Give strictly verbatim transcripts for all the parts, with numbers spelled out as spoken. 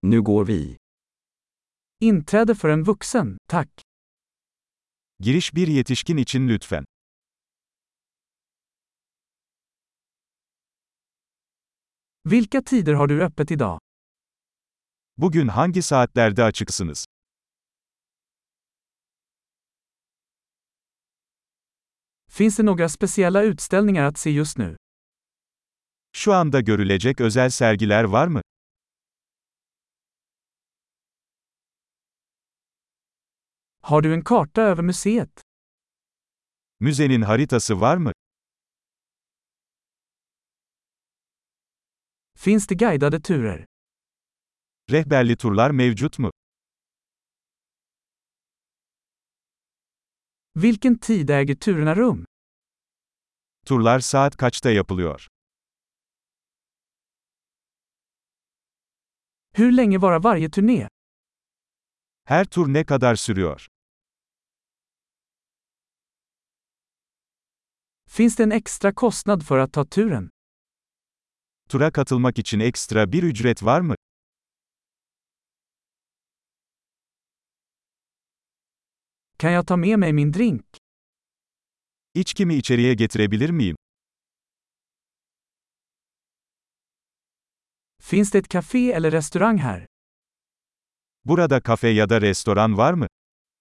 Nu går vi. Inträde för en vuxen, tack. Giriş bir yetişkin için lütfen. Vilka tider har du öppet idag? Bugün hangi saatlerde açıksınız? Finns det några speciella utställningar att se just nu? Şu anda görülecek özel sergiler var mı? Har du en karta över museet? Müzenin haritası var mı? Finns det guidade turer? Rehberli turlar mevcut mu? Vilken tid äger turerna rum? Turlar saat kaçta yapılıyor? Hur länge varar varje turné? Her tur ne kadar sürüyor? Finns det en extra kostnad för att ta turen? Tura katılmak için ekstra bir ücret var mı? Kan jag ta med mig min drink? İçkimi içeriye getirebilir miyim? Finns det ett café eller restaurang här? Burada kafe ya da restoran var mı?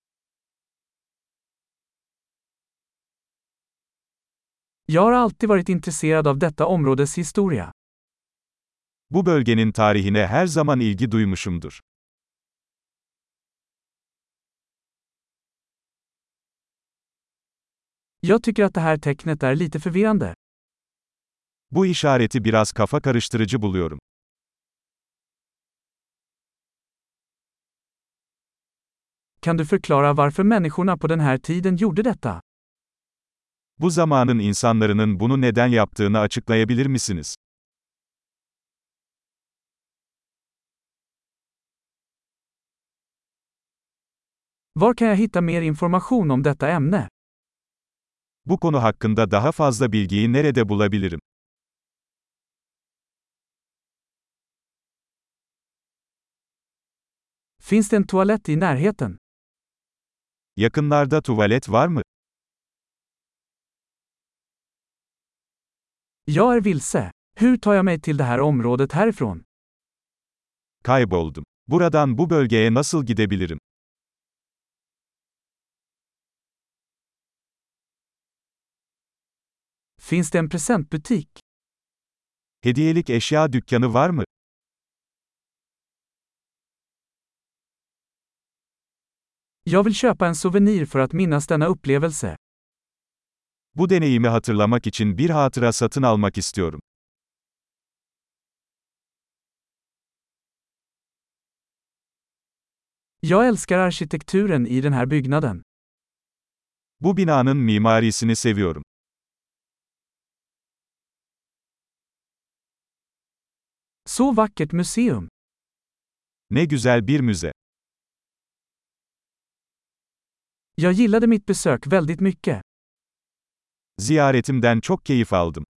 Jag har alltid varit intresserad av detta områdes historia. Bu bölgenin tarihine her zaman ilgi duymuşumdur. Jag tycker att det här tecknet är lite förvirrande. Bu işareti biraz kafa karıştırıcı buluyorum. Kan du förklara varför människorna på den här tiden gjorde detta? Bu zamanın insanlarının bunu neden yaptığını açıklayabilir misiniz? Var kan jag hitta mer information om detta ämne? Bu konu hakkında daha fazla bilgiyi nerede bulabilirim? Finns det en toalett i närheten? Yakınlarda tuvalet var mı? Jag är vilse. Hur tar jag mig till det här området härifrån? Kayboldum. Buradan bu bölgeye nasıl gidebilirim? Finns det en presentbutik? Hediyelik eşya dükkanı var mı? Jag vill köpa en souvenir för att minnas denna upplevelse. Bu deneyimi hatırlamak için bir hatıra satın almak istiyorum. Jag älskar arkitekturen i den här byggnaden. Bu binanın mimarisini seviyorum. Så vackert museum. Ne güzel bir müze. Jag gillade mitt besök väldigt mycket. Ziyaretimden çok keyif aldım.